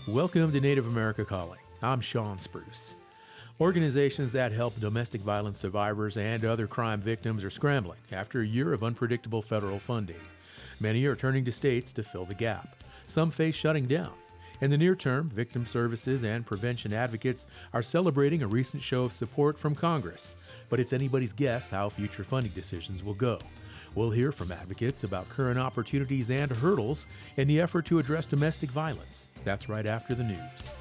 Welcome to Native America Calling. I'm Sean Spruce. Organizations that help domestic violence survivors and other crime victims are scrambling after a year of unpredictable federal funding. Many are turning to states to fill the gap. Some face shutting down. In the near term, victim services and prevention advocates are celebrating a recent show of support from Congress. But it's anybody's guess how future funding decisions will go. We'll hear from advocates about current opportunities and hurdles in the effort to address domestic violence. That's right after the news.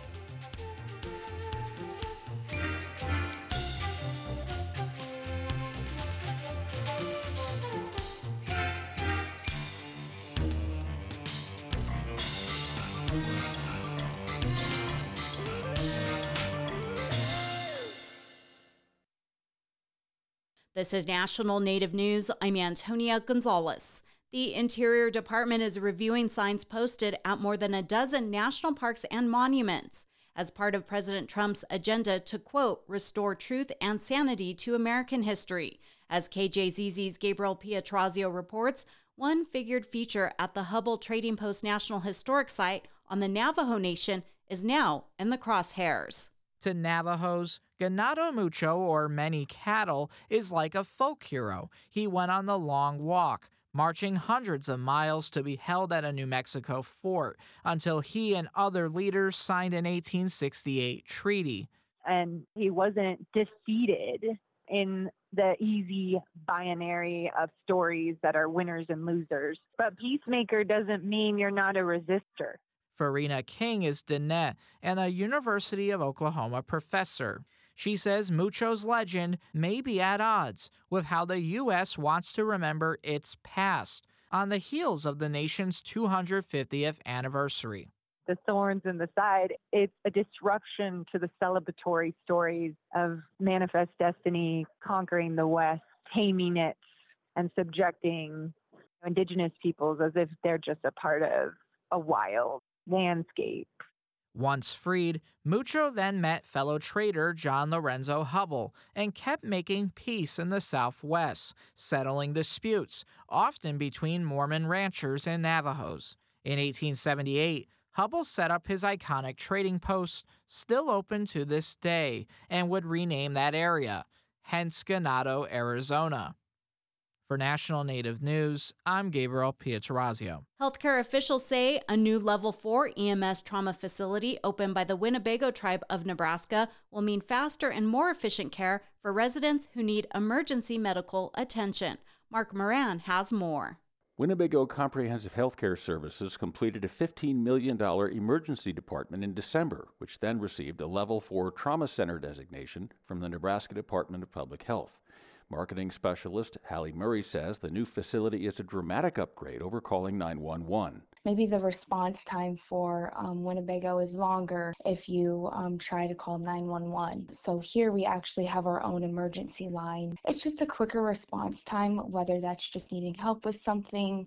This is National Native News. I'm Antonia Gonzalez. The Interior Department is reviewing signs posted at more than a dozen national parks and monuments as part of President Trump's agenda to, quote, restore truth and sanity to American history. As KJZZ's Gabriel Pietrazio reports, one figured feature at the Hubbell Trading Post National Historic Site on the Navajo Nation is now in the crosshairs. To Navajos, Ganado Mucho, or Many Cattle, is like a folk hero. He went on the long walk, marching hundreds of miles to be held at a New Mexico fort until he and other leaders signed an 1868 treaty. And he wasn't defeated in the easy binary of stories that are winners and losers. But peacemaker doesn't mean you're not a resistor. Farina King is Diné and a University of Oklahoma professor. She says Mucho's legend may be at odds with how the U.S. wants to remember its past on the heels of the nation's 250th anniversary. The thorns in the side, it's a disruption to the celebratory stories of manifest destiny, conquering the West, taming it, and subjecting indigenous peoples as if they're just a part of a wild landscape. Once freed, Mucho then met fellow trader John Lorenzo Hubbell and kept making peace in the Southwest, settling disputes, often between Mormon ranchers and Navajos. In 1878, Hubbell set up his iconic trading post, still open to this day, and would rename that area, hence Ganado, Arizona. For National Native News, I'm Gabriel Pietrazio. Healthcare officials say a new Level 4 EMS trauma facility opened by the Winnebago tribe of Nebraska will mean faster and more efficient care for residents who need emergency medical attention. Mark Moran has more. Winnebago Comprehensive Healthcare Services completed a $15 million emergency department in December, which then received a Level 4 Trauma Center designation from the Nebraska Department of Public Health. Marketing specialist Hallie Murray says the new facility is a dramatic upgrade over calling 911. Maybe the response time for Winnebago is longer if you try to call 911. So here we actually have our own emergency line. It's just a quicker response time, whether that's just needing help with something,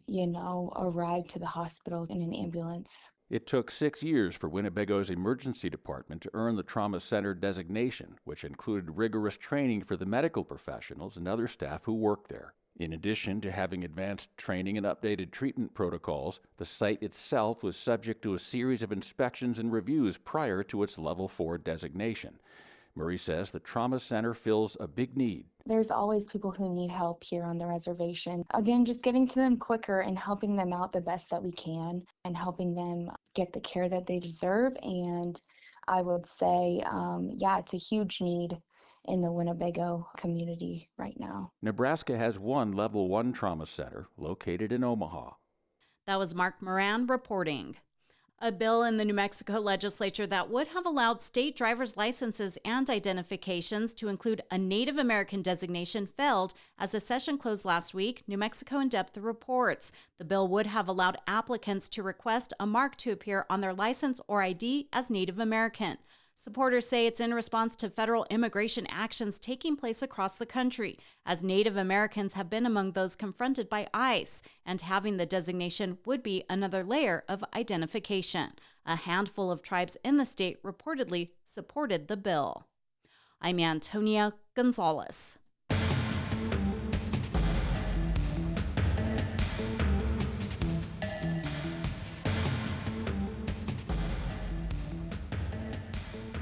a ride to the hospital in an ambulance. It took 6 years for Winnebago's emergency department to earn the trauma center designation, which included rigorous training for the medical professionals and other staff who work there. In addition to having advanced training and updated treatment protocols, the site itself was subject to a series of inspections and reviews prior to its Level 4 designation. Murray says the trauma center fills a big need. There's always people who need help here on the reservation. Again, just getting to them quicker and helping them out the best that we can and helping them get the care that they deserve. And I would say, it's a huge need in the Winnebago community right now. Nebraska has one Level 1 trauma center located in Omaha. That was Mark Moran reporting. A bill in the New Mexico legislature that would have allowed state driver's licenses and identifications to include a Native American designation failed as the session closed last week, New Mexico In Depth reports. The bill would have allowed applicants to request a mark to appear on their license or ID as Native American. Supporters say it's in response to federal immigration actions taking place across the country, as Native Americans have been among those confronted by ICE, and having the designation would be another layer of identification. A handful of tribes in the state reportedly supported the bill. I'm Antonia Gonzalez.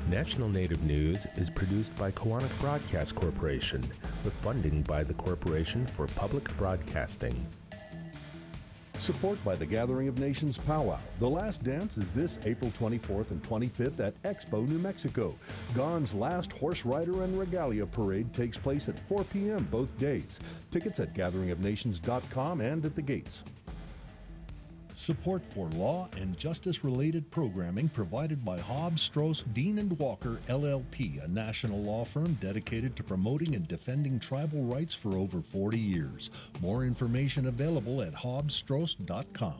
National Native News is produced by Koahnic Broadcast Corporation, with funding by the Corporation for Public Broadcasting. Support by the Gathering of Nations Powwow. The last dance is this April 24th and 25th at Expo, New Mexico. Gone's last horse rider and regalia parade takes place at 4 p.m. both days. Tickets at gatheringofnations.com and at the gates. Support for law and justice-related programming provided by Hobbs, Strauss, Dean & Walker, LLP, a national law firm dedicated to promoting and defending tribal rights for over 40 years. More information available at hobbsstrauss.com.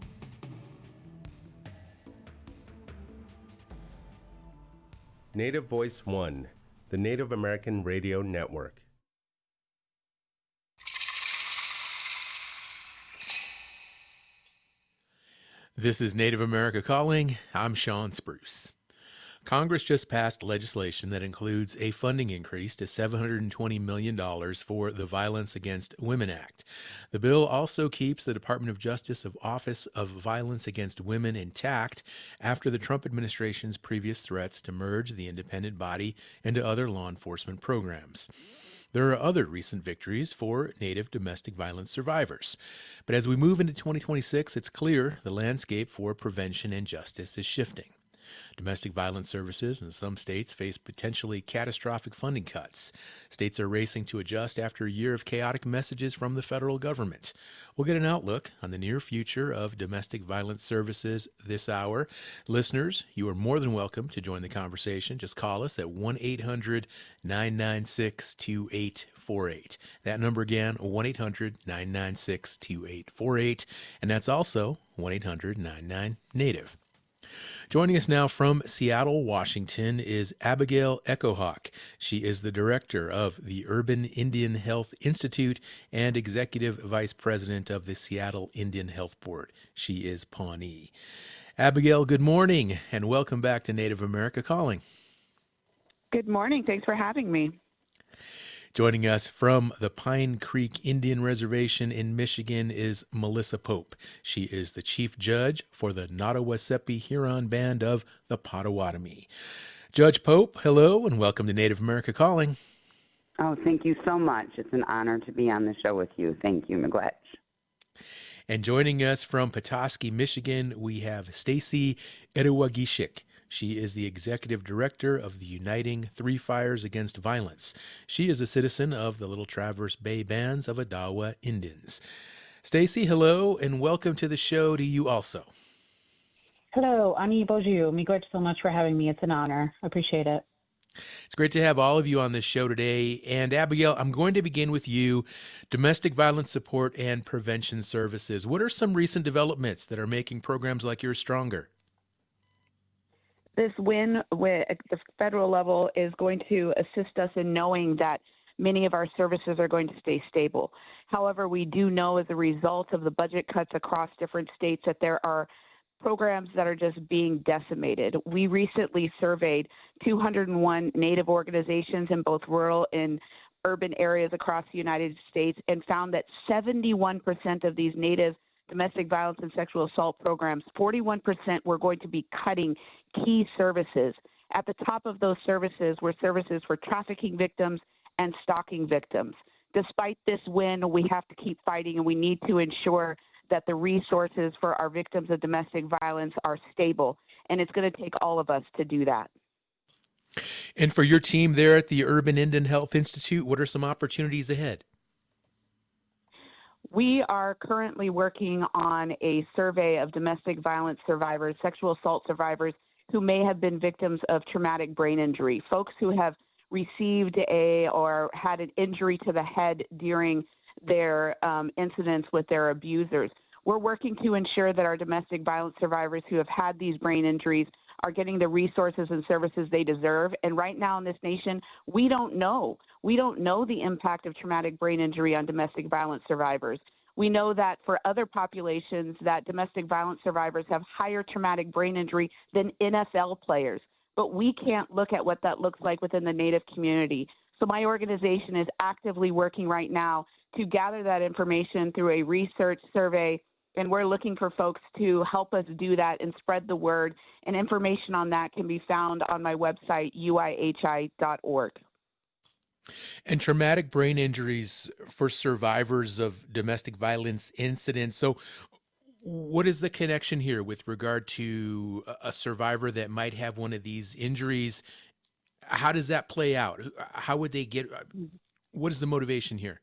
Native Voice One, the Native American Radio Network. This is Native America Calling. I'm Sean Spruce. Congress just passed legislation that includes a funding increase to $720 million for the Violence Against Women Act. The bill also keeps the Department of Justice Office of Violence Against Women intact after the Trump administration's previous threats to merge the independent body into other law enforcement programs. There are other recent victories for Native domestic violence survivors. But as we move into 2026, it's clear the landscape for prevention and justice is shifting. Domestic violence services in some states face potentially catastrophic funding cuts. States are racing to adjust after a year of chaotic messages from the federal government. We'll get an outlook on the near future of domestic violence services this hour. Listeners, you are more than welcome to join the conversation. Just call us at 1-800-996-2848. That number again, 1-800-996-2848. And that's also 1-800-99-NATIVE. Joining us now from Seattle, Washington, is Abigail Echohawk. She is the director of the Urban Indian Health Institute and executive vice president of the Seattle Indian Health Board. She is Pawnee. Abigail, good morning, and welcome back to Native America Calling. Good morning. Thanks for having me. Joining us from the Pine Creek Indian Reservation in Michigan is Melissa Pope. She is the chief judge for the Nottawasepi Huron Band of the Potawatomi. Judge Pope, hello, and welcome to Native America Calling. Oh, thank you so much. It's an honor to be on the show with you. Thank you, Miigwech. And joining us from Petoskey, Michigan, we have Stacy Edewagishik. She is the executive director of the Uniting Three Fires Against Violence. She is a citizen of the Little Traverse Bay Bands of Odawa Indians. Stacy, hello, and welcome to the show to you also. Hello, Ani Boju. Miigwech so much for having me. It's an honor. I appreciate it. It's great to have all of you on this show today. And Abigail, I'm going to begin with you. Domestic violence support and prevention services. What are some recent developments that are making programs like yours stronger? This win at the federal level is going to assist us in knowing that many of our services are going to stay stable. However, we do know as a result of the budget cuts across different states that there are programs that are just being decimated. We recently surveyed 201 Native organizations in both rural and urban areas across the United States and found that 71% of these Native domestic violence and sexual assault programs, 41% were going to be cutting key services. At the top of those services were services for trafficking victims and stalking victims. Despite this win, we have to keep fighting, and we need to ensure that the resources for our victims of domestic violence are stable, and it's going to take all of us to do that. And for your team there at the Urban Indian Health Institute, what are some opportunities ahead? We are currently working on a survey of domestic violence survivors, sexual assault survivors who may have been victims of traumatic brain injury, folks who have received or had an injury to the head during their incidents with their abusers. We're working to ensure that our domestic violence survivors who have had these brain injuries are getting the resources and services they deserve. And right now in this nation, we don't know. We don't know the impact of traumatic brain injury on domestic violence survivors. We know that for other populations that domestic violence survivors have higher traumatic brain injury than NFL players. But we can't look at what that looks like within the Native community. So my organization is actively working right now to gather that information through a research survey And we're looking for folks to help us do that and spread the word. And information on that can be found on my website, uihi.org. And traumatic brain injuries for survivors of domestic violence incidents. So what is the connection here with regard to a survivor that might have one of these injuries? How does that play out? How would they get, what is the motivation here?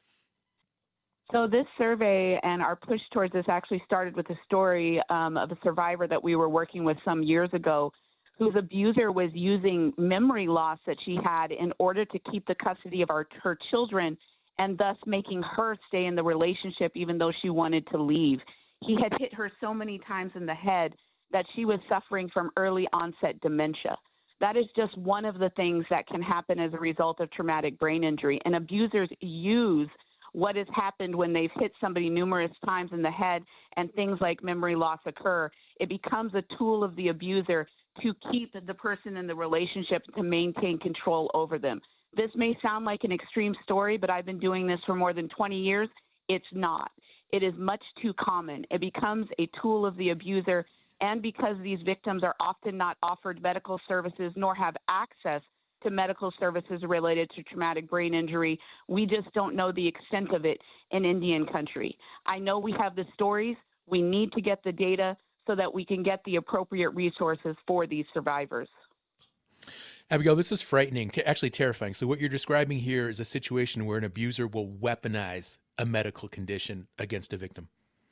So this survey and our push towards this actually started with a story of a survivor that we were working with some years ago, whose abuser was using memory loss that she had in order to keep the custody of her children, and thus making her stay in the relationship even though she wanted to leave. He had hit her so many times in the head that she was suffering from early onset dementia. That is just one of the things that can happen as a result of traumatic brain injury. And abusers use what has happened when they've hit somebody numerous times in the head and things like memory loss occur. It becomes a tool of the abuser to keep the person in the relationship, to maintain control over them. This may sound like an extreme story, but I've been doing this for more than 20 years. It's not. It is much too common. It becomes a tool of the abuser, and because these victims are often not offered medical services nor have access to medical services related to traumatic brain injury, we just don't know the extent of it in Indian country. I know we have the stories. We need to get the data so that we can get the appropriate resources for these survivors. Abigail, this is frightening, actually terrifying. So what you're describing here is a situation where an abuser will weaponize a medical condition against a victim.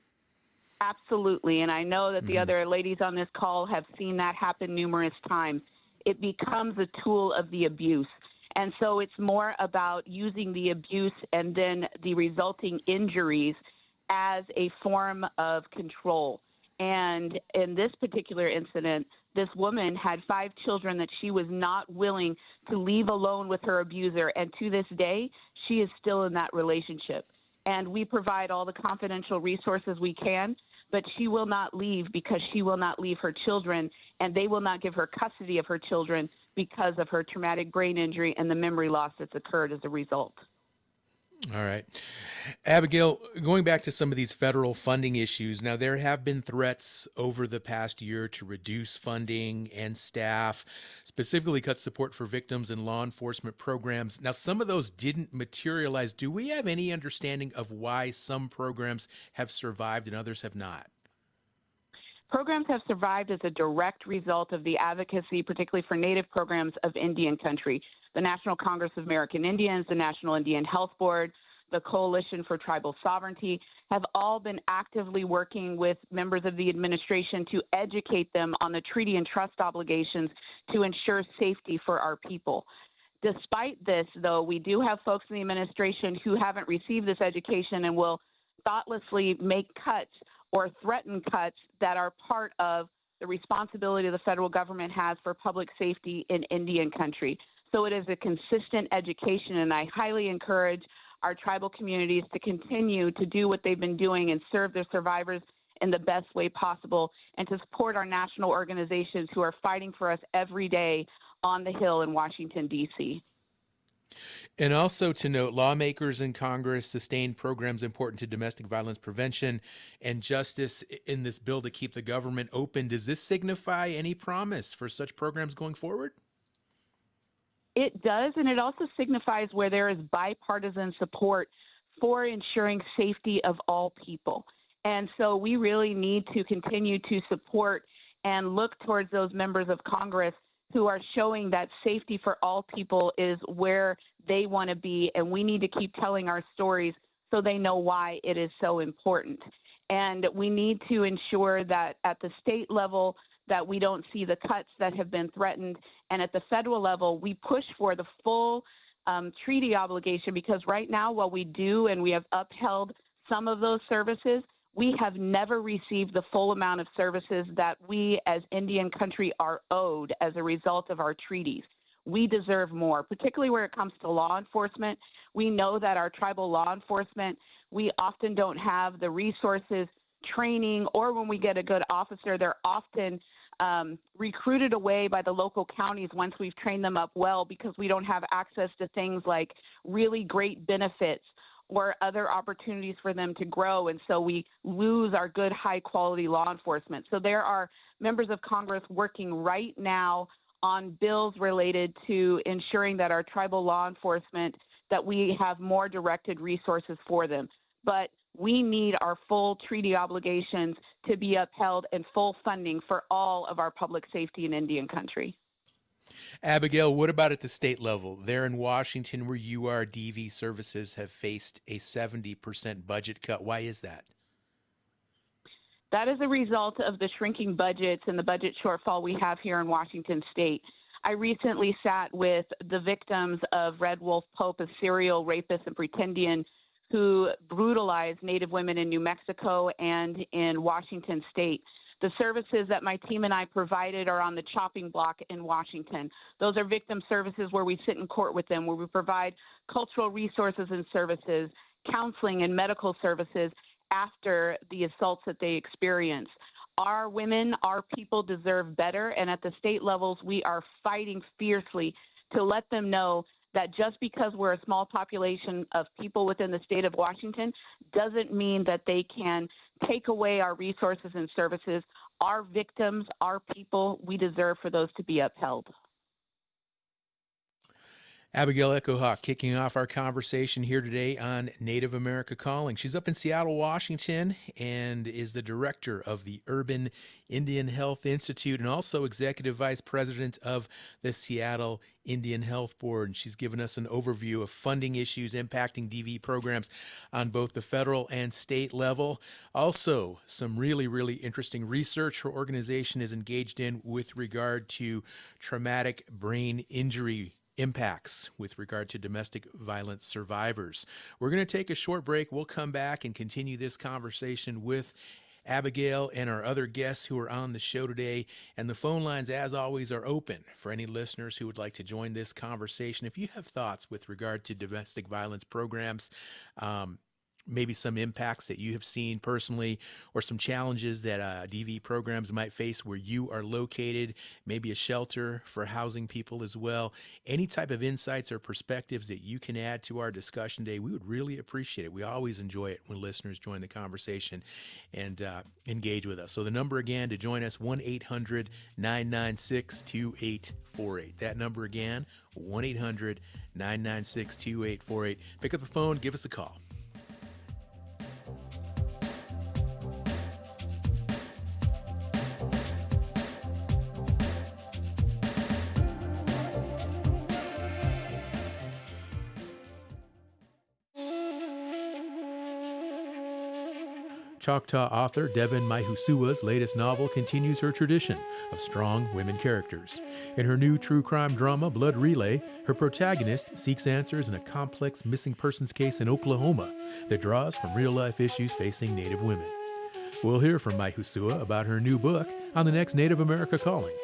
Absolutely. And I know that the other ladies on this call have seen that happen numerous times. It becomes a tool of the abuse. And so it's more about using the abuse and then the resulting injuries as a form of control. And in this particular incident, this woman had 5 children that she was not willing to leave alone with her abuser. And to this day, she is still in that relationship. And we provide all the confidential resources we can, but she will not leave because she will not leave her children, and they will not give her custody of her children because of her traumatic brain injury and the memory loss that's occurred as a result. All right. Abigail, going back to some of these federal funding issues, now there have been threats over the past year to reduce funding and staff, specifically cut support for victims and law enforcement programs. Now, some of those didn't materialize. Do we have any understanding of why some programs have survived and others have not? Programs have survived as a direct result of the advocacy, particularly for Native programs of Indian country. The National Congress of American Indians, the National Indian Health Board, the Coalition for Tribal Sovereignty have all been actively working with members of the administration to educate them on the treaty and trust obligations to ensure safety for our people. Despite this, though, we do have folks in the administration who haven't received this education and will thoughtlessly make cuts or threaten cuts that are part of the responsibility the federal government has for public safety in Indian country. So it is a consistent education, and I highly encourage our tribal communities to continue to do what they've been doing and serve their survivors in the best way possible, and to support our national organizations who are fighting for us every day on the Hill in Washington, D.C. And also to note, lawmakers in Congress sustained programs important to domestic violence prevention and justice in this bill to keep the government open. Does this signify any promise for such programs going forward? It does, and it also signifies where there is bipartisan support for ensuring safety of all people. And so we really need to continue to support and look towards those members of Congress who are showing that safety for all people is where they want to be, and we need to keep telling our stories so they know why it is so important. And we need to ensure that at the state level that we don't see the cuts that have been threatened, and at the federal level we push for the full treaty obligation, because right now while we do and we have upheld some of those services, we have never received the full amount of services that we as Indian country are owed as a result of our treaties. We deserve more, particularly where it comes to law enforcement. We know that our tribal law enforcement, we often don't have the resources, training, or when we get a good officer, they're often recruited away by the local counties once we've trained them up well, because we don't have access to things like really great benefits or other opportunities for them to grow. And so we lose our good, high quality law enforcement. So there are members of Congress working right now on bills related to ensuring that our tribal law enforcement, that we have more directed resources for them. But we need our full treaty obligations to be upheld and full funding for all of our public safety in Indian country. Abigail, what about at the state level? There in Washington, where you are, DV services have faced a 70% budget cut. Why is that? That is a result of the shrinking budgets and the budget shortfall we have here in Washington state. I recently sat with the victims of Red Wolf Pope, a serial rapist and pretendian who brutalized Native women in New Mexico and in Washington state. The services that my team and I provided are on the chopping block in Washington. Those are victim services where we sit in court with them, where we provide cultural resources and services, counseling and medical services after the assaults that they experience. Our women, our people deserve better, and at the state levels, we are fighting fiercely to let them know that just because we're a small population of people within the state of Washington doesn't mean that they can take away our resources and services. Our victims, our people, we deserve for those to be upheld. Abigail Echohawk kicking off our conversation here today on Native America Calling. She's up in Seattle, Washington, and is the director of the Urban Indian Health Institute and also executive vice president of the Seattle Indian Health Board. And she's given us an overview of funding issues impacting DV programs on both the federal and state level. Also, some really, really interesting research her organization is engaged in with regard to traumatic brain injury impacts with regard to domestic violence survivors. We're going to take a short break. We'll come back and continue this conversation with Abigail and our other guests who are on the show today. And the phone lines, as always, are open for any listeners who would like to join this conversation. If you have thoughts with regard to domestic violence programs, maybe some impacts that you have seen personally or some challenges that DV programs might face where you are located, maybe a shelter for housing people as well. Any type of insights or perspectives that you can add to our discussion today, we would really appreciate it. We always enjoy it when listeners join the conversation and engage with us. So the number again to join us, 1-800-996-2848. That number again, 1-800-996-2848. Pick up the phone, give us a call. Choctaw author Devin Maihusua's latest novel continues her tradition of strong women characters. In her new true crime drama, Blood Relay, her protagonist seeks answers in a complex missing persons case in Oklahoma that draws from real-life issues facing Native women. We'll hear from Maihusua about her new book on the next Native America Calling.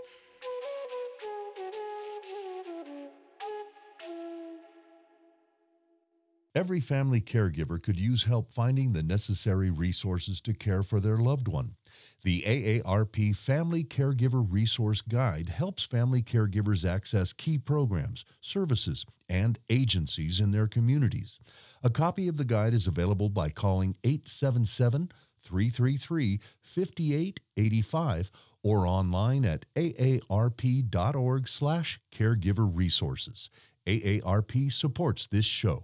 Every family caregiver could use help finding the necessary resources to care for their loved one. The AARP Family Caregiver Resource Guide helps family caregivers access key programs, services, and agencies in their communities. A copy of the guide is available by calling 877-333-5885 or online at aarp.org/caregiverresources. AARP supports this show.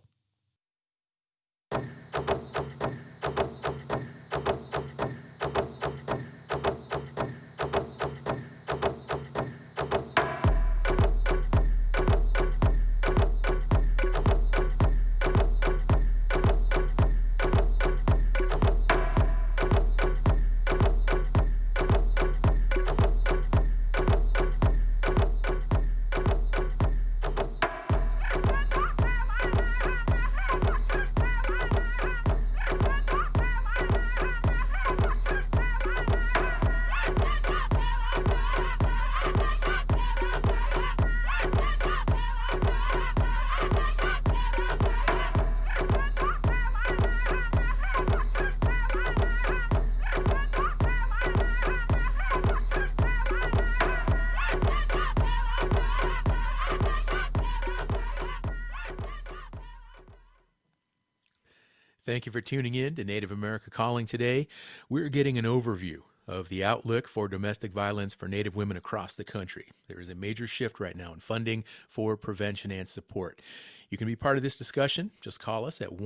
Thank you for tuning in to Native America Calling today. We're getting an overview of the outlook for domestic violence for Native women across the country. There is a major shift right now in funding for prevention and support. You can be part of this discussion. Just call us at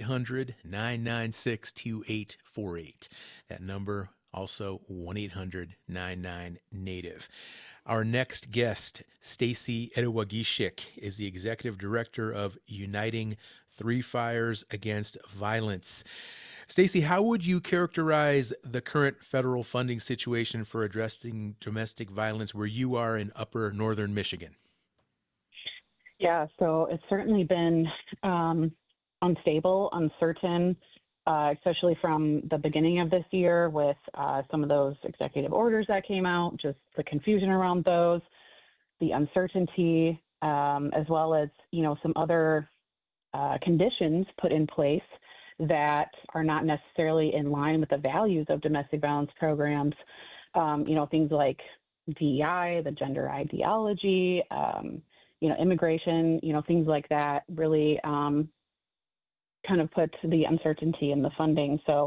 1-800-996-2848. That number also 1-800-99-NATIVE. Our next guest, Stacy Edewagishik, is the Executive Director of Uniting Three Fires Against Violence. Stacy, how would you characterize the current federal funding situation for addressing domestic violence where you are in upper northern Michigan? Yeah, so it's certainly been unstable, uncertain, especially from the beginning of this year with some of those executive orders that came out, just the confusion around those, the uncertainty, as well as, some other conditions put in place that are not necessarily in line with the values of domestic violence programs. Things like DEI, the gender ideology, immigration, things like that really kind of put the uncertainty in the funding. So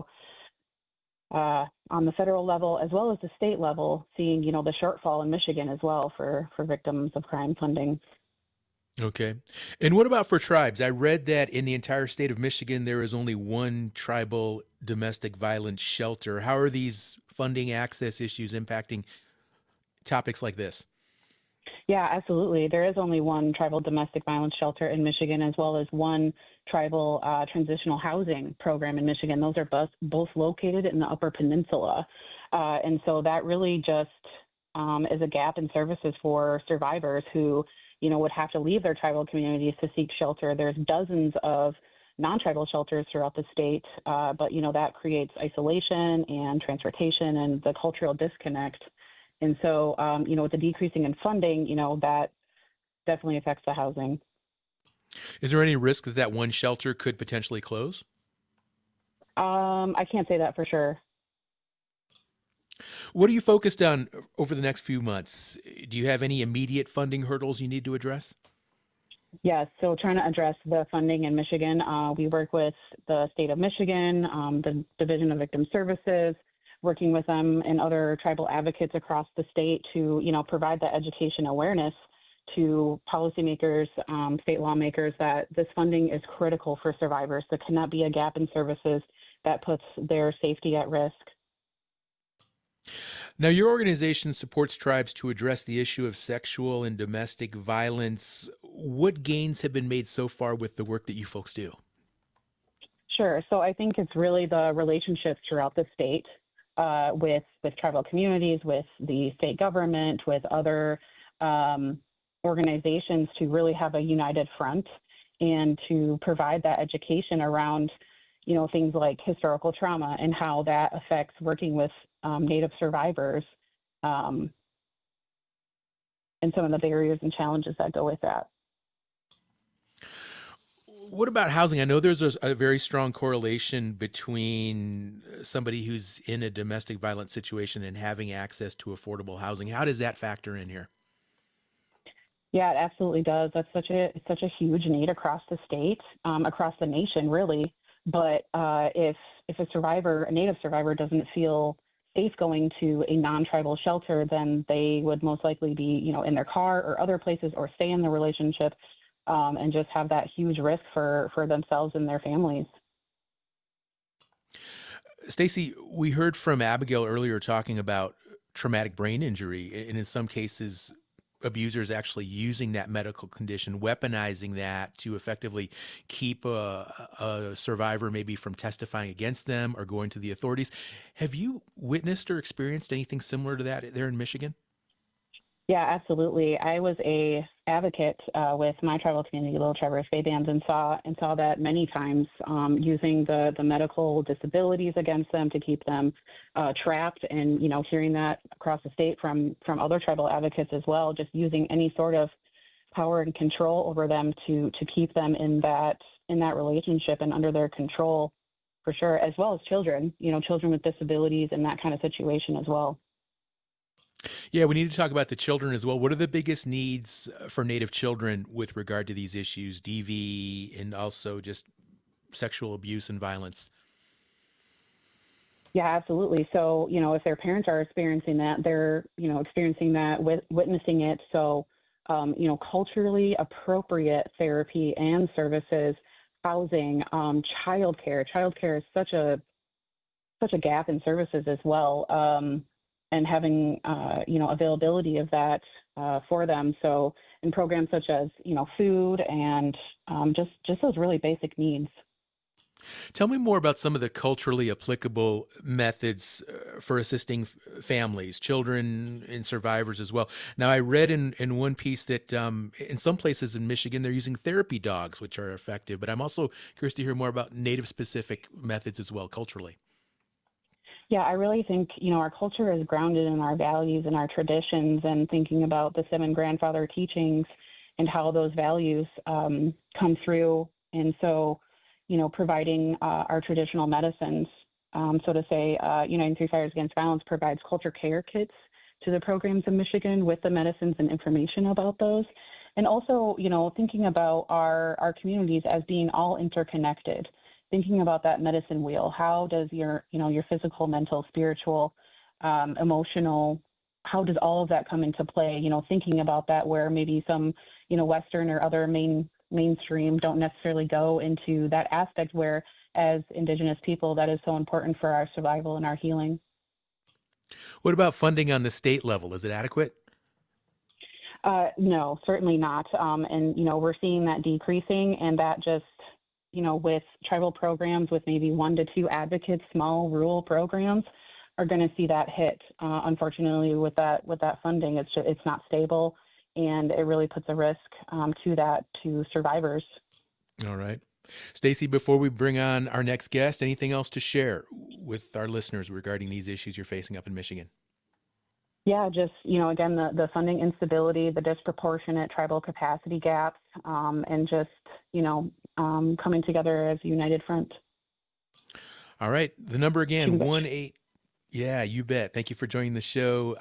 on the federal level, as well as the state level, seeing, the shortfall in Michigan as well for victims of crime funding. Okay. And what about for tribes? I read that in the entire state of Michigan, there is only one tribal domestic violence shelter. How are these funding access issues impacting topics like this? Yeah, absolutely. There is only one tribal domestic violence shelter in Michigan, as well as one tribal transitional housing program in Michigan. Those are both located in the Upper Peninsula. And so that really just is a gap in services for survivors who, would have to leave their tribal communities to seek shelter. There's dozens of non-tribal shelters throughout the state, but, that creates isolation and transportation and the cultural disconnect. And so, with the decreasing in funding, that definitely affects the housing. Is there any risk that one shelter could potentially close? I can't say that for sure. What are you focused on over the next few months? Do you have any immediate funding hurdles you need to address? Yes, so trying to address the funding in Michigan, we work with the state of Michigan, the Division of Victim Services, working with them and other tribal advocates across the state to, provide that education awareness to policymakers, state lawmakers, that this funding is critical for survivors. There cannot be a gap in services that puts their safety at risk. Now, your organization supports tribes to address the issue of sexual and domestic violence. What gains have been made so far with the work that you folks do? Sure. So I think it's really the relationships throughout the state with tribal communities, with the state government, with other organizations to really have a united front and to provide that education around, things like historical trauma and how that affects working with Native survivors and some of the barriers and challenges that go with that. What about housing? I know there's a very strong correlation between somebody who's in a domestic violence situation and having access to affordable housing. How does that factor in here? Yeah, it absolutely does. That's such a huge need across the state, across the nation, really. But if a Native survivor doesn't feel safe going to a non-tribal shelter, then they would most likely be, in their car or other places, or stay in the relationship and just have that huge risk for themselves and their families. Stacy, we heard from Abigail earlier talking about traumatic brain injury, and in some cases, abusers actually using that medical condition, weaponizing that to effectively keep a survivor maybe from testifying against them or going to the authorities. Have you witnessed or experienced anything similar to that there in Michigan? Yeah, absolutely. I was a advocate with my tribal community, Little Traverse Bay Bands, and saw that many times, using the medical disabilities against them to keep them trapped, and hearing that across the state from other tribal advocates as well, just using any sort of power and control over them to keep them in that relationship and under their control, for sure, as well as children, children with disabilities and that kind of situation as well. Yeah, we need to talk about the children as well. What are the biggest needs for Native children with regard to these issues, DV, and also just sexual abuse and violence? Yeah, absolutely. So, if their parents are experiencing that, they're, experiencing that, witnessing it. So, culturally appropriate therapy and services, housing, childcare. Childcare is such a gap in services as well, and having, availability of that for them. So, in programs such as, food and just those really basic needs. Tell me more about some of the culturally applicable methods for assisting families, children, and survivors as well. Now, I read in one piece that in some places in Michigan, they're using therapy dogs, which are effective. But I'm also curious to hear more about Native-specific methods as well, culturally. Yeah, I really think, our culture is grounded in our values and our traditions, and thinking about the 7 grandfather teachings and how those values come through. And so, providing our traditional medicines. So to say, Uniting Three Fires Against Violence provides culture care kits to the programs in Michigan with the medicines and information about those. And also, thinking about our communities as being all interconnected, thinking about that medicine wheel. How does your physical, mental, spiritual, emotional, how does all of that come into play? Thinking about that where maybe some, Western or other mainstream don't necessarily go into that aspect, where as Indigenous people, that is so important for our survival and our healing. What about funding on the state level? Is it adequate? No, certainly not. And, we're seeing that decreasing, and that just, with tribal programs with maybe 1 to 2 advocates, small rural programs, are going to see that hit. Unfortunately, with that funding, it's not stable. And it really puts a risk to survivors. All right. Stacy, before we bring on our next guest, anything else to share with our listeners regarding these issues you're facing up in Michigan? Yeah, just, again, the funding instability, the disproportionate tribal capacity gaps, and just, coming together as a united front. All right. The number again, 1-8. Yeah, you bet. Thank you for joining the show.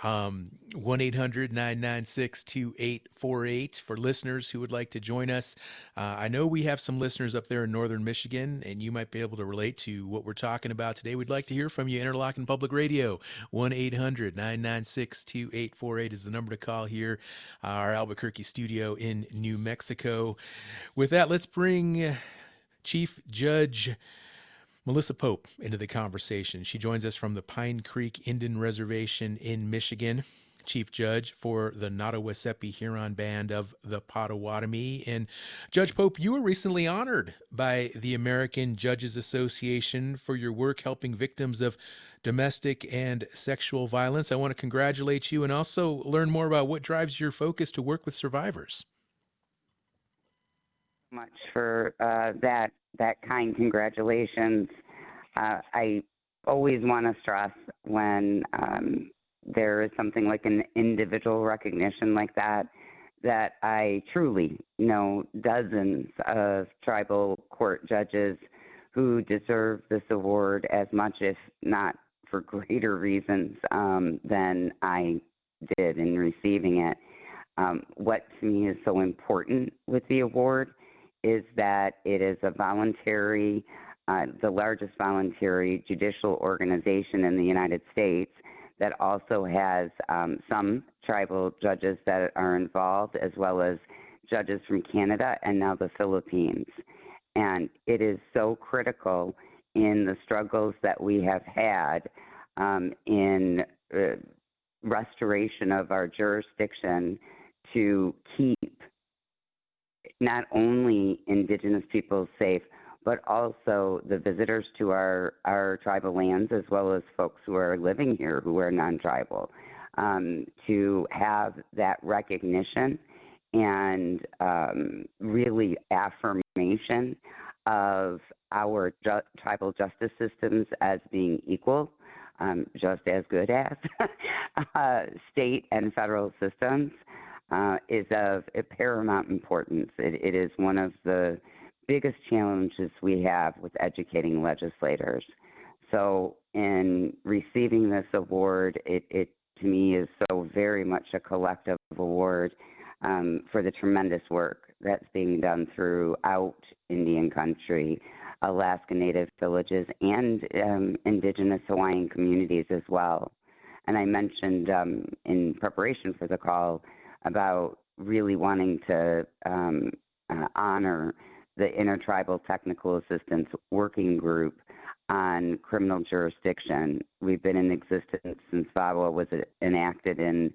1-800-996-2848 for listeners who would like to join us. I know we have some listeners up there in northern Michigan, and you might be able to relate to what we're talking about today. We'd like to hear from you. Interlochen Public Radio, 1-800-996-2848 is the number to call here, our Albuquerque studio in New Mexico. With that, let's bring Chief Judge Melissa Pope into the conversation. She joins us from the Pine Creek Indian Reservation in Michigan, Chief Judge for the Nottawaseppi Huron Band of the Potawatomi. And Judge Pope, you were recently honored by the American Judges Association for your work helping victims of domestic and sexual violence. I want to congratulate you and also learn more about what drives your focus to work with survivors. Much for that kind congratulations. I always want to stress when there is something like an individual recognition like that I truly know dozens of tribal court judges who deserve this award as much, if not for greater reasons, than I did in receiving it. What to me is so important with the award is that it is a voluntary, the largest voluntary judicial organization in the United States that also has some tribal judges that are involved, as well as judges from Canada and now the Philippines. And it is so critical in the struggles that we have had in restoration of our jurisdiction to keep not only Indigenous peoples safe, but also the visitors to our tribal lands, as well as folks who are living here who are non-tribal, to have that recognition and really affirmation of our tribal justice systems as being equal, just as good as state and federal systems. Is of paramount importance. It is one of the biggest challenges we have with educating legislators. So in receiving this award, it to me is so very much a collective award for the tremendous work that's being done throughout Indian country Alaska Native villages and indigenous Hawaiian communities as well. And I mentioned in preparation for the call about really wanting to honor the Intertribal Technical Assistance Working Group on criminal jurisdiction. We've been in existence since VAWA was enacted in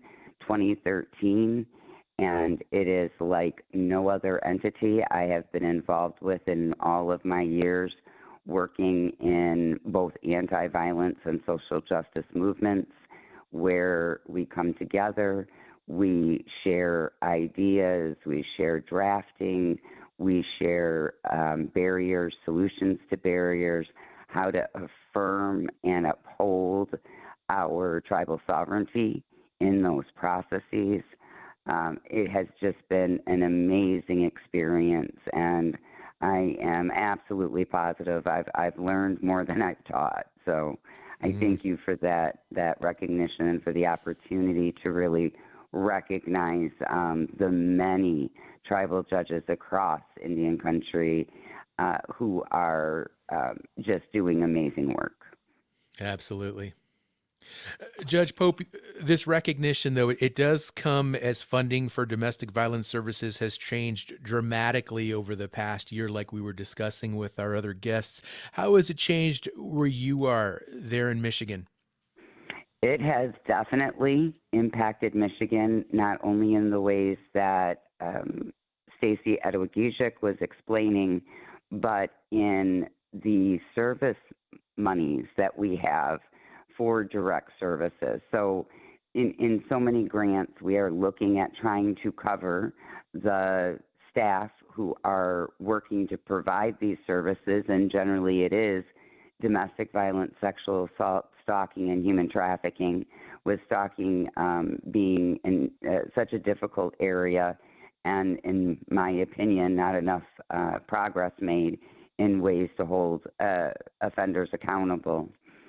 2013, and it is like no other entity I have been involved with in all of my years working in both anti-violence and social justice movements, where we come together, we share ideas, we share drafting, we share barriers, solutions to barriers, how to affirm and uphold our tribal sovereignty in those processes. It has just been an amazing experience, and I am absolutely positive I've learned more than I've taught. So I thank you for that recognition and for the opportunity to really recognize the many tribal judges across Indian country who are just doing amazing work. Absolutely. Judge Pope, this recognition, though, it does come as funding for domestic violence services has changed dramatically over the past year, like we were discussing with our other guests. How has it changed where you are there in Michigan? It has definitely impacted Michigan, not only in the ways that Stacey Edwiges was explaining, but in the service monies that we have for direct services. So in so many grants, we are looking at trying to cover the staff who are working to provide these services, and generally it is domestic violence, sexual assault, stalking, and human trafficking, with stalking being in such a difficult area, and in my opinion, not enough progress made in ways to hold offenders accountable.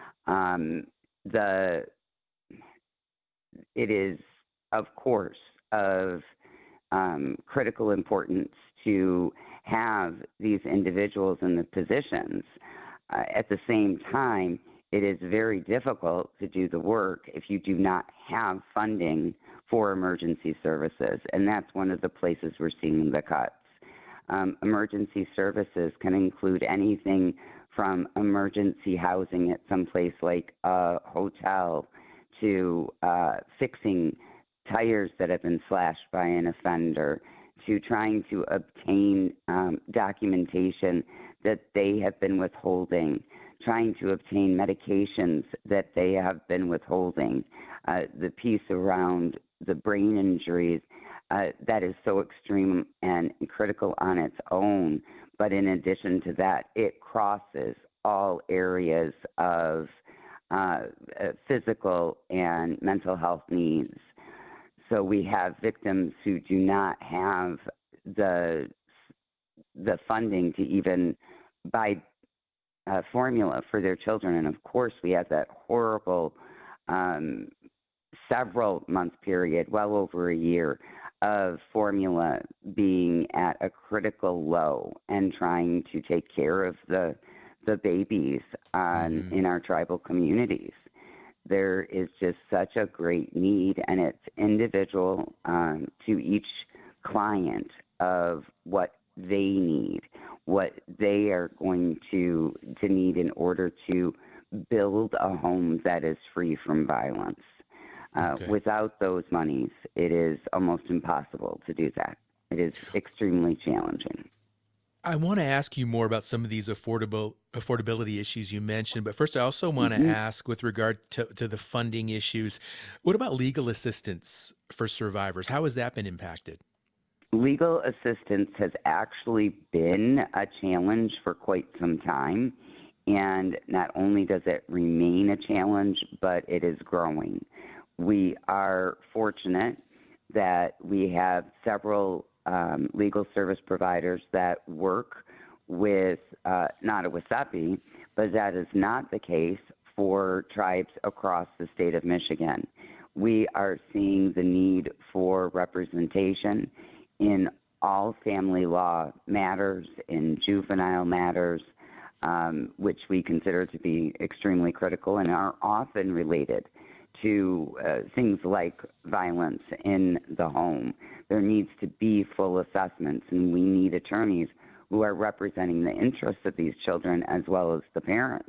It is, of course, of critical importance to have these individuals in the positions. At the same time, it is very difficult to do the work if you do not have funding for emergency services, and that's one of the places we're seeing the cuts. Emergency services can include anything from emergency housing at some place like a hotel to fixing tires that have been slashed by an offender, to trying to obtain documentation that they have been withholding, trying to obtain medications that they have been withholding. The piece around the brain injuries, that is so extreme and critical on its own. But in addition to that, it crosses all areas of physical and mental health needs. So we have victims who do not have the funding to even buy formula for their children. And of course, we have that horrible several month period, well over a year, of formula being at a critical low and trying to take care of the babies in our tribal communities. There is just such a great need, and it's individual to each client of what they need, what they are going to need in order to build a home that is free from violence. Without those monies, it is almost impossible to do that. It is extremely challenging. I want to ask you more about some of these affordability issues you mentioned, but first I also want to ask, with regard to the funding issues, what about legal assistance for survivors? How has that been impacted? Legal assistance has actually been a challenge for quite some time, and not only does it remain a challenge, but it is growing. We are fortunate that we have several legal service providers that work with not a WSEPI, but that is not the case for tribes across the state of Michigan. We are seeing the need for representation in all family law matters, in juvenile matters, which we consider to be extremely critical and are often related to things like violence in the home. There needs to be full assessments, and we need attorneys who are representing the interests of these children as well as the parents.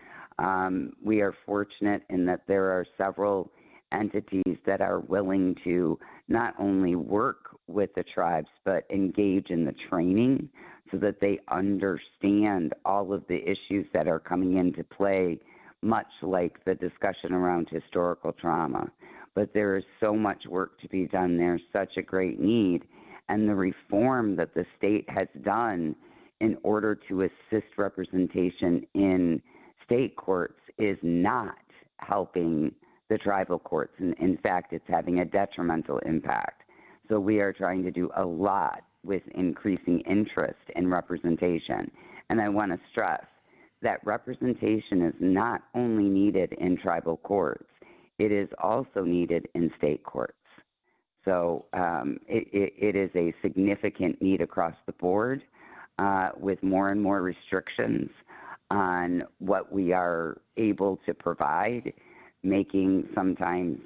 We are fortunate in that there are several entities that are willing to not only work with the tribes, but engage in the training so that they understand all of the issues that are coming into play, much like the discussion around historical trauma. But there is so much work to be done. There's such a great need. And the reform that the state has done in order to assist representation in state courts is not helping the tribal courts. And in fact, it's having a detrimental impact. So we are trying to do a lot with increasing interest in representation. And I want to stress that representation is not only needed in tribal courts, it is also needed in state courts. So it is a significant need across the board, with more and more restrictions on what we are able to provide, making sometimes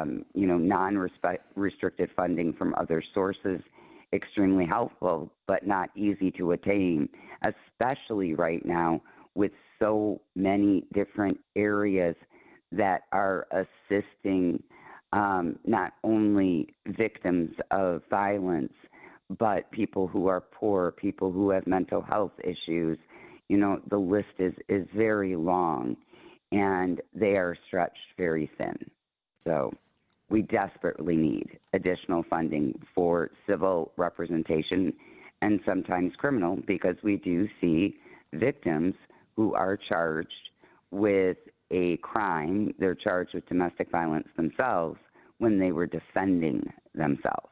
non-restricted funding from other sources extremely helpful, but not easy to attain, especially right now with so many different areas that are assisting not only victims of violence, but people who are poor, people who have mental health issues. You know, the list is very long, and they are stretched very thin. So we desperately need additional funding for civil representation and sometimes criminal, because we do see victims who are charged with a crime. They're charged with domestic violence themselves when they were defending themselves.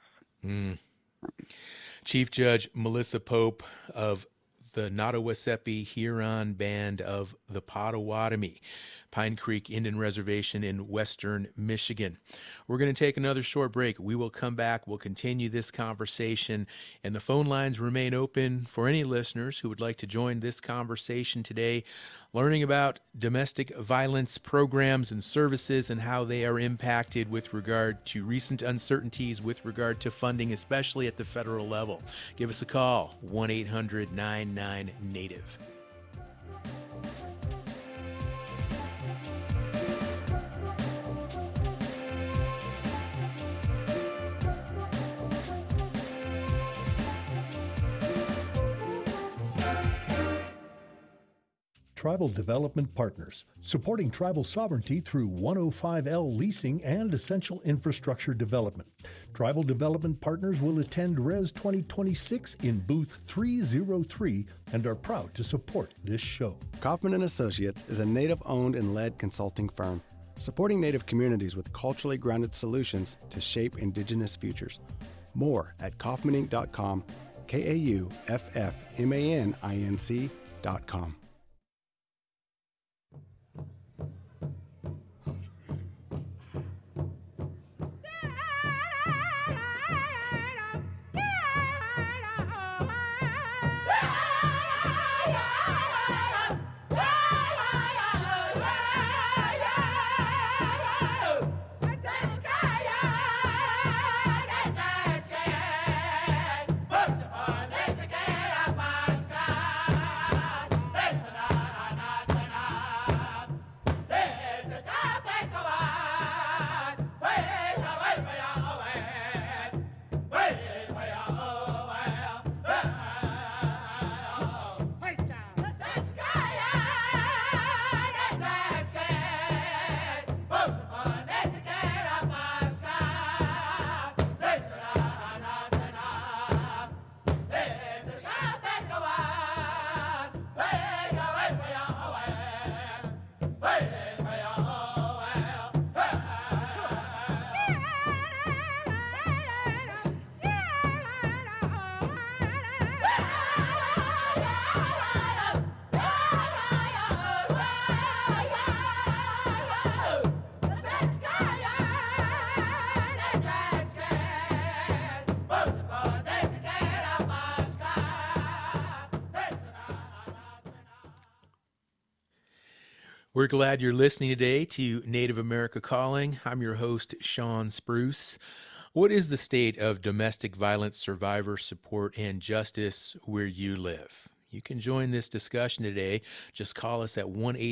Chief Judge Melissa Pope of the Nottawasepi Huron Band of the Potawatomi, Pine Creek Indian Reservation in western Michigan. We're going to take another short break. We will come back. We'll continue this conversation, and the phone lines remain open for any listeners who would like to join this conversation today, learning about domestic violence programs and services and how they are impacted with regard to recent uncertainties with regard to funding, especially at the federal level. Give us a call, 1-800-99-NATIVE. Tribal Development Partners, supporting tribal sovereignty through 105L leasing and essential infrastructure development. Tribal Development Partners will attend Res 2026 in booth 303 and are proud to support this show. Kaufman & Associates is a Native-owned and led consulting firm, supporting Native communities with culturally grounded solutions to shape Indigenous futures. More at kaufmaninc.com, KAUFFMANINC.com. We're glad you're listening today to Native America Calling. I'm your host, Sean Spruce. What is the state of domestic violence survivor support and justice where you live? You can join this discussion today. Just call us at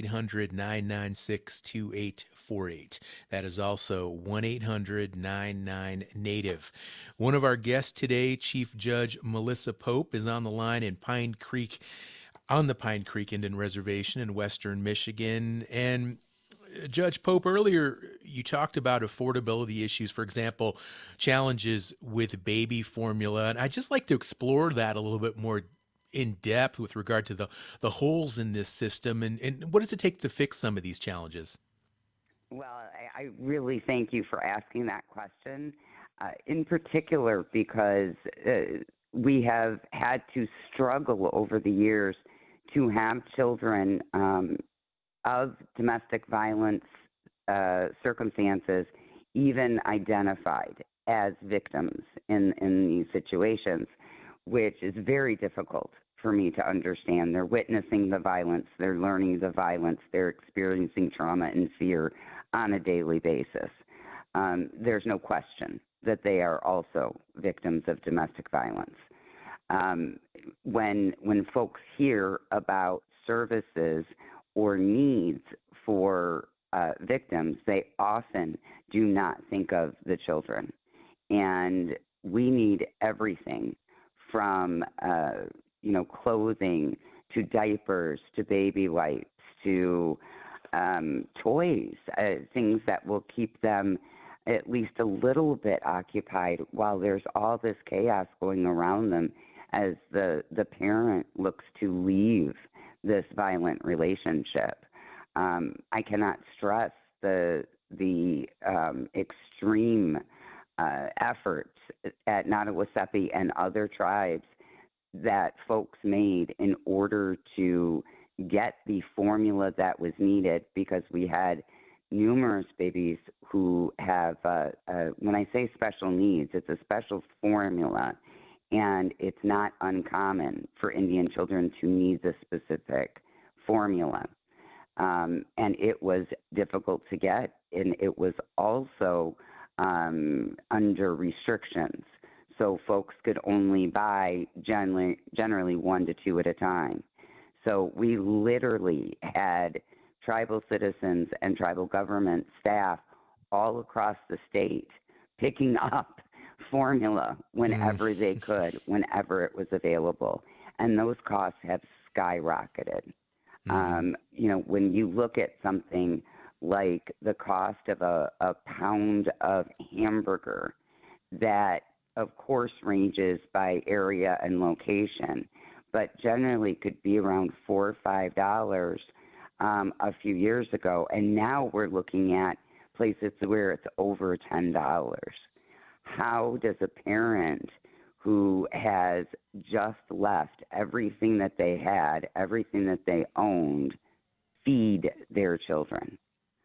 1-800-996-2848. That is also 1-800-99-NATIVE. One of our guests today, Chief Judge Melissa Pope, is on the line in Pine Creek, on the Pine Creek Indian Reservation in western Michigan. And Judge Pope, earlier you talked about affordability issues, for example, challenges with baby formula. And I'd just like to explore that a little bit more in depth with regard to the holes in this system and what does it take to fix some of these challenges? Well, I really thank you for asking that question, in particular because we have had to struggle over the years to have children of domestic violence circumstances even identified as victims in these situations, which is very difficult for me to understand. They're witnessing the violence, they're learning the violence, they're experiencing trauma and fear on a daily basis. There's no question that they are also victims of domestic violence. When folks hear about services or needs for victims, they often do not think of the children. And we need everything from clothing to diapers to baby wipes to toys, things that will keep them at least a little bit occupied while there's all this chaos going around them as the parent looks to leave this violent relationship. I cannot stress the extreme efforts at Nottawaseppi and other tribes that folks made in order to get the formula that was needed, because we had numerous babies who have, when I say special needs, it's a special formula, and it's not uncommon for Indian children to need the specific formula. And it was difficult to get, and it was also under restrictions. So folks could only buy generally 1 to 2 at a time. So we literally had tribal citizens and tribal government staff all across the state picking up formula whenever they could, whenever it was available. And those costs have skyrocketed. When you look at something like the cost of a pound of hamburger, that of course ranges by area and location, but generally could be around $4 or $5 a few years ago. And now we're looking at places where it's over $10. How does a parent who has just left everything that they had, everything that they owned, feed their children?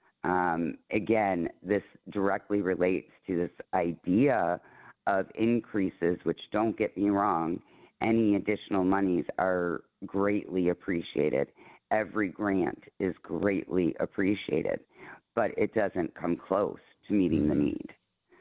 Again, this directly relates to this idea of increases, which, don't get me wrong, any additional monies are greatly appreciated. Every grant is greatly appreciated, but it doesn't come close to meeting the need.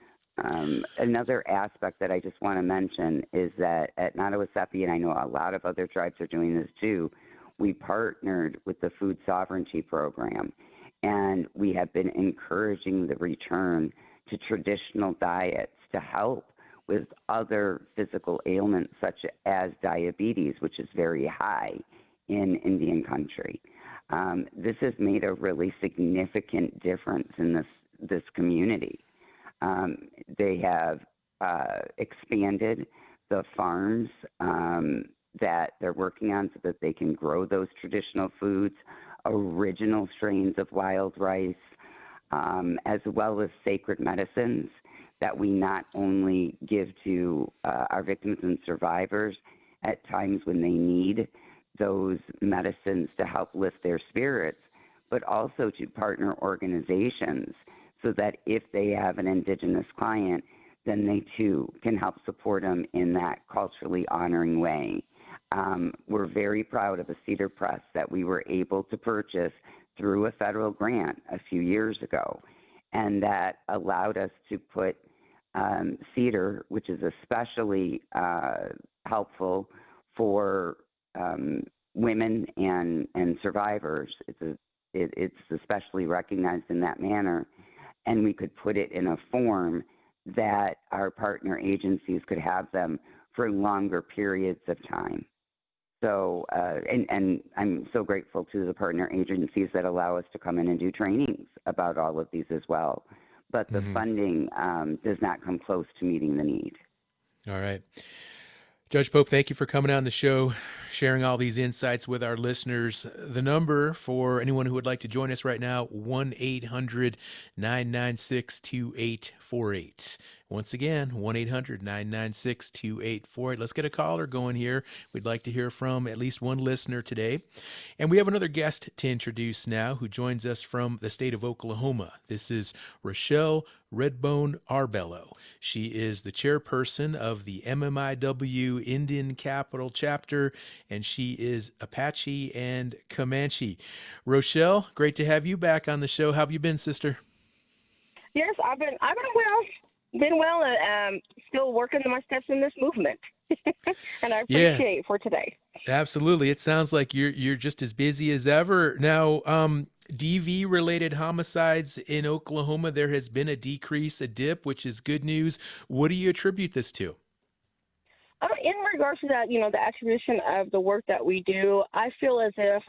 Another aspect that I just want to mention is that at Nottawaseppi, and I know a lot of other tribes are doing this too, we partnered with the Food Sovereignty Program, and we have been encouraging the return to traditional diets to help with other physical ailments such as diabetes, which is very high in Indian country. This has made a really significant difference in this community. They have expanded the farms that they're working on so that they can grow those traditional foods, original strains of wild rice, as well as sacred medicines that we not only give to our victims and survivors at times when they need those medicines to help lift their spirits, but also to partner organizations so that if they have an Indigenous client, then they too can help support them in that culturally honoring way. We're very proud of a cedar press that we were able to purchase through a federal grant a few years ago, and that allowed us to put CEDAR, which is especially helpful for women and survivors. It's especially recognized in that manner, and we could put it in a form that our partner agencies could have them for longer periods of time. So, and I'm so grateful to the partner agencies that allow us to come in and do trainings about all of these as well. But the funding does not come close to meeting the need. All right. Judge Pope, thank you for coming on the show, sharing all these insights with our listeners. The number for anyone who would like to join us right now, 1-800-996-2848. Once again, 1-800-996-2848. Let's get a caller going here. We'd like to hear from at least one listener today. And we have another guest to introduce now who joins us from the state of Oklahoma. This is Rochelle Redbone Arbello. She is the chairperson of the MMIW Indian Capital Chapter, and she is Apache and Comanche. Rochelle, great to have you back on the show. How have you been, sister? Yes, I've been well. Still working my steps in this movement. And I appreciate it for today. Absolutely. It sounds like you're just as busy as ever. Now, DV-related homicides in Oklahoma, there has been a dip, which is good news. What do you attribute this to? In regards to that, the attribution of the work that we do, I feel as if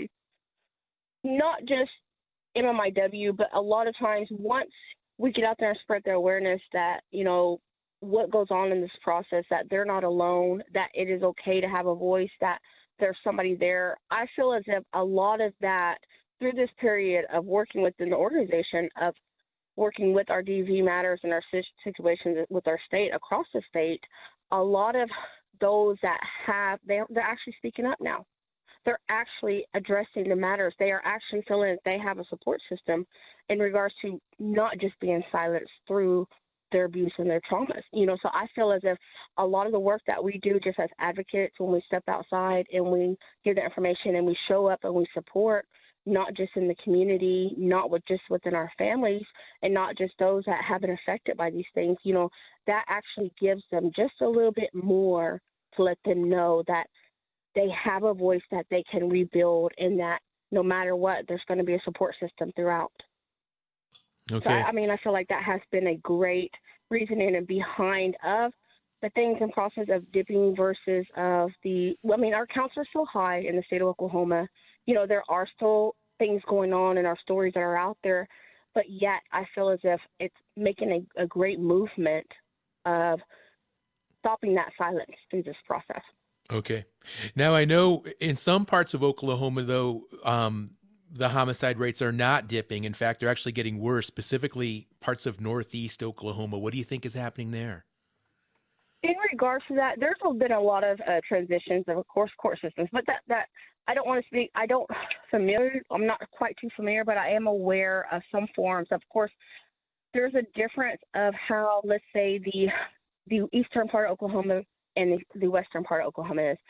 not just MMIW, but a lot of times once we get out there and spread the awareness that, what goes on in this process, that they're not alone, that it is okay to have a voice, that there's somebody there. I feel as if a lot of that, through this period of working within the organization, of working with our DV matters and our situations with our state, across the state, a lot of those that they're actually speaking up now. They're actually addressing the matters. They are actually feeling that they have a support system in regards to not just being silenced through their abuse and their traumas. So I feel as if a lot of the work that we do just as advocates, when we step outside and we give the information and we show up and we support, not just in the community, not just within our families, and not just those that have been affected by these things, that actually gives them just a little bit more to let them know that they have a voice that they can rebuild, and that no matter what, there's going to be a support system throughout. Okay. So, I feel like that has been a great reasoning and behind of the things and process of dipping versus of our counts are so high in the state of Oklahoma. There are still things going on in our stories that are out there, but yet I feel as if it's making a great movement of stopping that silence through this process. Okay. Now, I know in some parts of Oklahoma, though, the homicide rates are not dipping. In fact, they're actually getting worse, specifically parts of northeast Oklahoma. What do you think is happening there? In regards to that, there's been a lot of transitions of course, court systems, but that I don't want to speak. I'm not quite too familiar, but I am aware of some forms. Of course, there's a difference of how, let's say, the eastern part of Oklahoma and the western part of Oklahoma is.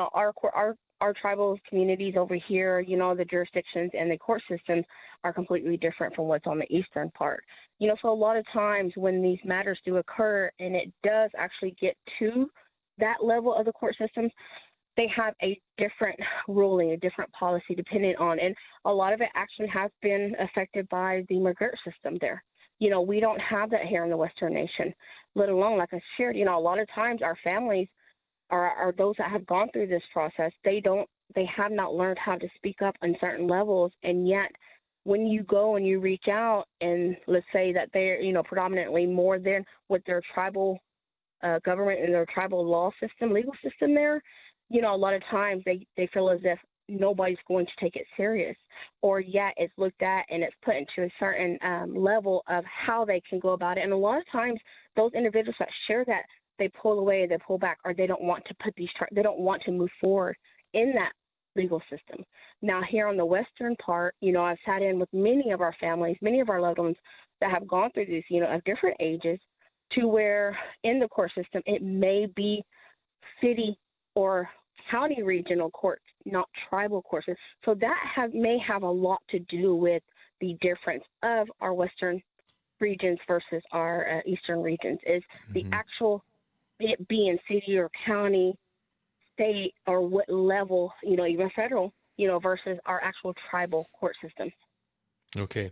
Our tribal communities over here, the jurisdictions and the court systems are completely different from what's on the eastern part. So a lot of times when these matters do occur and it does actually get to that level of the court systems, they have a different ruling, a different policy depending on, and a lot of it actually has been affected by the McGirt system there. We don't have that here in the Western nation, let alone, like I shared, a lot of times our families are those that have gone through this process. They have not learned how to speak up on certain levels. And yet when you go and you reach out and let's say that they're, predominantly more than with their tribal government and their tribal law system, legal system there, a lot of times they feel as if nobody's going to take it serious, or yet it's looked at and it's put into a certain level of how they can go about it. And a lot of times those individuals that share that, they pull away, they pull back, or they don't want to they don't want to move forward in that legal system. Now here on the western part, I've sat in with many of our families, many of our loved ones that have gone through this, of different ages, to where in the court system it may be city or county regional courts, not tribal courts. So that may have a lot to do with the difference of our western regions versus our eastern regions, is the actual, it being city or county, state, or what level, even federal, versus our actual tribal court systems. Okay.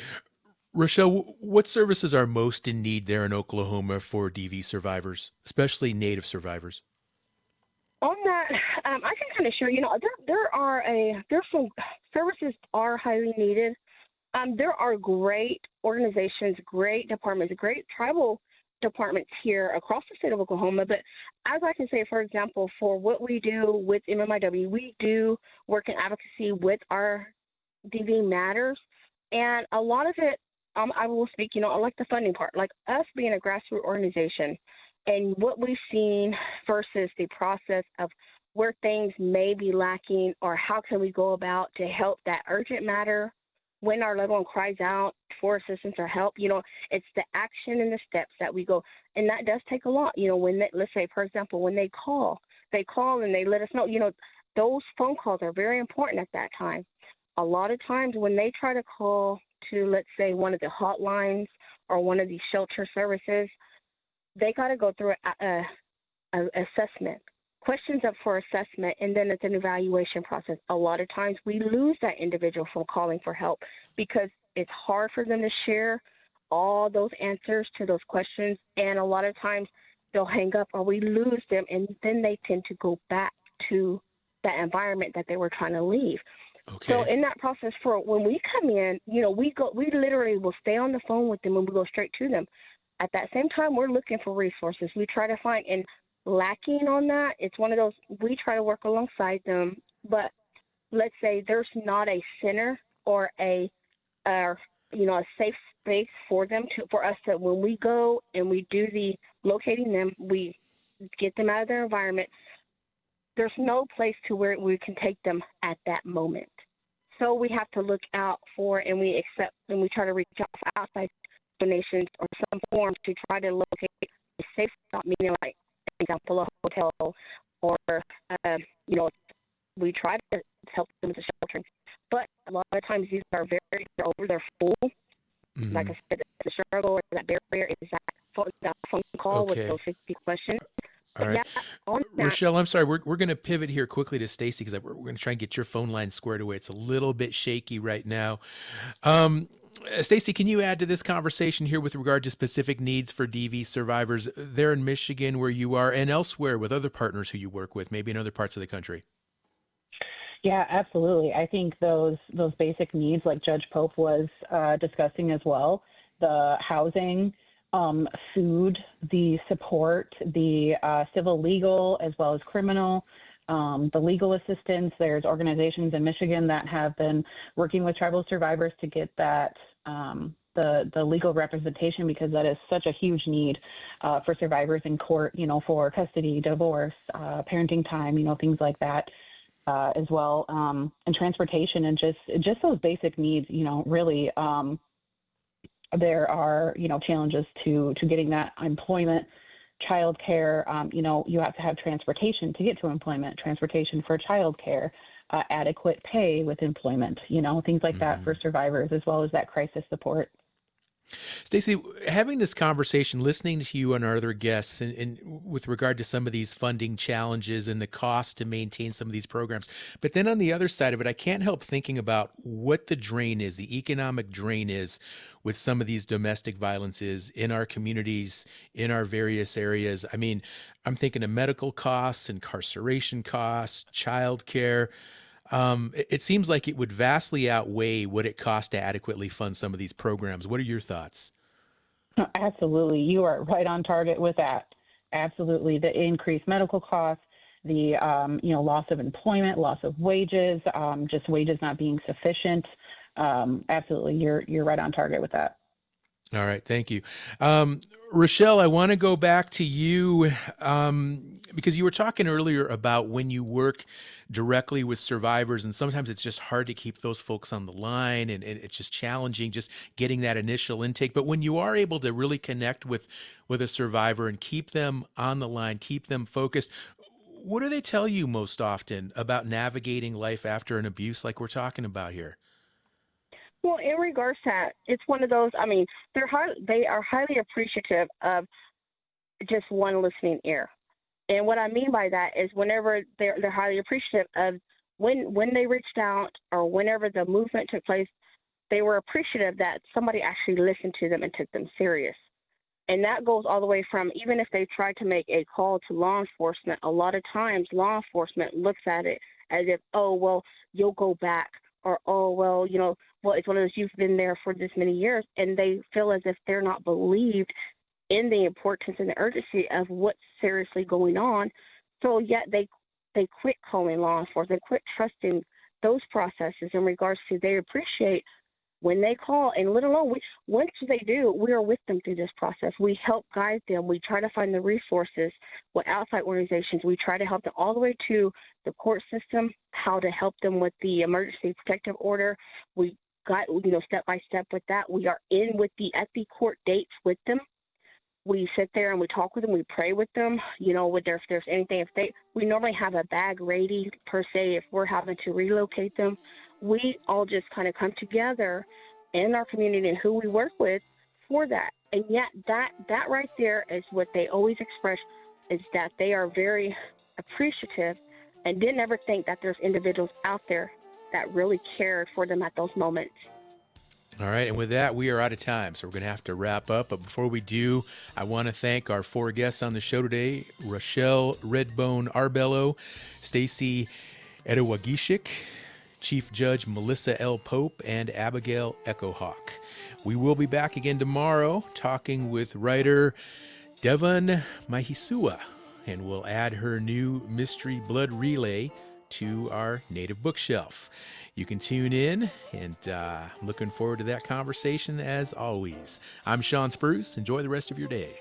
Rochelle, what services are most in need there in Oklahoma for DV survivors, especially Native survivors? On that, I can kind of share. There's some services are highly needed. There are great organizations, great departments, great tribal departments here across the state of Oklahoma. But as I can say, for example, for what we do with MMIW, we do work in advocacy with our DV matters, and a lot of it, I will speak, I like the funding part, like us being a grassroots organization and what we've seen versus the process of where things may be lacking, or how can we go about to help that urgent matter when our loved one cries out for assistance or help. It's the action and the steps that we go, and that does take a lot. When let's say, for example, when they call and they let us know, those phone calls are very important at that time. A lot of times when they try to call to, let's say, one of the hotlines or one of these shelter services, they got to go through a assessment, questions up for assessment, and then it's an evaluation process. A lot of times we lose that individual from calling for help because it's hard for them to share all those answers to those questions, and a lot of times they'll hang up or we lose them, and then they tend to go back to that environment that they were trying to leave. Okay. So in that process, for when we come in, we literally will stay on the phone with them and we go straight to them. At that same time, we're looking for resources. We try to find, and lacking on that, it's one of those, we try to work alongside them, but let's say there's not a center or a safe space for them for us to, when we go and we do the locating them, we get them out of their environment. There's no place to where we can take them at that moment. So we have to look out for, and we try to reach out for outside donations or some form to try to locate a safe spot, meaning like, for example, a hotel, or, we try to help them with the sheltering. But a lot of times these are they're full. Mm-hmm. Like I said, the struggle or that barrier is that phone call with those 50 questions. All right. Rochelle, I'm sorry. We're going to pivot here quickly to Stacy because we're going to try and get your phone line squared away. It's a little bit shaky right now. Stacy, can you add to this conversation here with regard to specific needs for DV survivors there in Michigan where you are and elsewhere with other partners who you work with, maybe in other parts of the country? Yeah, absolutely. I think those basic needs, like Judge Pope was discussing as well, the housing, food, the support, the civil legal as well as criminal, the legal assistance. There's organizations in Michigan that have been working with tribal survivors to get that the legal representation, because that is such a huge need for survivors in court, for custody, divorce, parenting time, things like that as well, and transportation, and just those basic needs, really. There are, challenges to getting that employment, childcare. You have to have transportation to get to employment, transportation for childcare, adequate pay with employment, things like that for survivors, as well as that crisis support. Stacy, having this conversation, listening to you and our other guests, and with regard to some of these funding challenges and the cost to maintain some of these programs, but then on the other side of it, I can't help thinking about what the drain is, the economic drain is with some of these domestic violences in our communities, in our various areas. I mean, I'm thinking of medical costs, incarceration costs, childcare. It seems like it would vastly outweigh what it costs to adequately fund some of these programs. What are your thoughts? Absolutely. You are right on target with that. Absolutely. The increased medical costs, the, loss of employment, loss of wages, just wages not being sufficient. Absolutely. You're right on target with that. All right. Thank you. Rochelle, I want to go back to you because you were talking earlier about when you work directly with survivors, and sometimes it's just hard to keep those folks on the line, and it's just challenging just getting that initial intake. But when you are able to really connect with a survivor and keep them on the line, keep them focused, What do they tell you most often about navigating life after an abuse like we're talking about here? Well, in regards to that, it's one of those, I mean, they are highly appreciative of just one listening ear. And what I mean by that is whenever they're highly appreciative of when they reached out or whenever the movement took place, they were appreciative that somebody actually listened to them and took them serious. And that goes all the way from even if they tried to make a call to law enforcement, a lot of times law enforcement looks at it as if, oh, well, you'll go back, or, oh, well, you know, well, it's one of those, you've been there for this many years, and they feel as if they're not believed in the importance and the urgency of what's seriously going on. So yet they quit calling law enforcement, they quit trusting those processes in regards to they appreciate when they call, and let alone once they do, we are with them through this process. We help guide them. We try to find the resources with outside organizations. We try to help them all the way to the court system, how to help them with the emergency protective order. We got, step by step with that. We are in at the court dates with them. We sit there and we talk with them. We pray with them. If there's anything, we normally have a bag ready per se if we're having to relocate them. We all just kind of come together in our community and who we work with for that. And yet that right there is what they always express, is that they are very appreciative and didn't ever think that there's individuals out there that really cared for them at those moments. All right, and with that, we are out of time, so we're going to have to wrap up. But before we do, I want to thank our 4 guests on the show today: Rochelle Redbone Arbello, Stacy Edewagishik, Chief Judge Melissa L. Pope, and Abigail Echohawk. We will be back again tomorrow talking with writer Devon Mahisua, and we'll add her new mystery Blood Relay to our native bookshelf. You can tune in, and looking forward to that conversation as always. I'm Sean Spruce. Enjoy the rest of your day.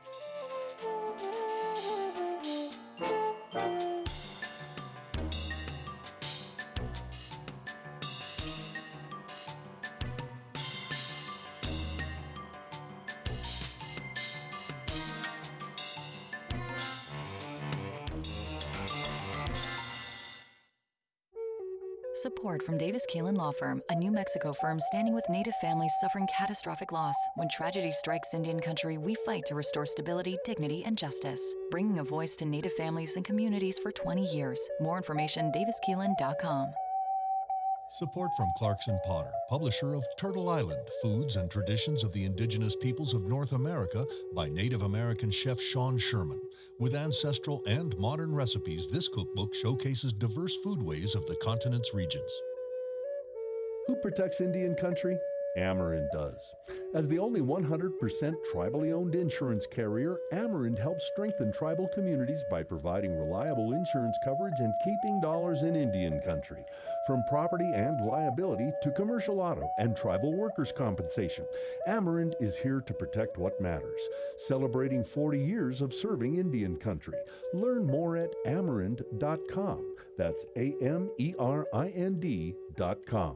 Support from Davis Keelan Law Firm, a New Mexico firm standing with Native families suffering catastrophic loss. When tragedy strikes Indian country, we fight to restore stability, dignity, and justice, bringing a voice to Native families and communities for 20 years. More information, daviskeelan.com. Support from Clarkson Potter, publisher of Turtle Island, Foods and Traditions of the Indigenous Peoples of North America by Native American chef Sean Sherman. With ancestral and modern recipes, this cookbook showcases diverse foodways of the continent's regions. Who protects Indian country? Amerind does. As the only 100% tribally owned insurance carrier, Amerind helps strengthen tribal communities by providing reliable insurance coverage and keeping dollars in Indian country. From property and liability to commercial auto and tribal workers' compensation, Amerind is here to protect what matters. Celebrating 40 years of serving Indian country. Learn more at amerind.com. That's AMERIND.com.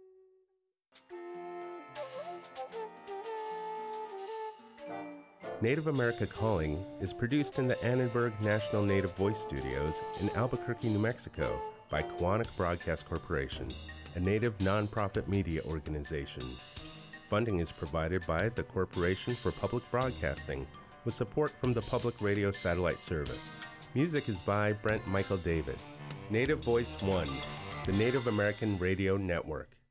Native America Calling is produced in the Annenberg National Native Voice Studios in Albuquerque, New Mexico by Koahnic Broadcast Corporation, a Native nonprofit media organization. Funding is provided by the Corporation for Public Broadcasting with support from the Public Radio Satellite Service. Music is by Brent Michael Davids. Native Voice One, the Native American Radio Network.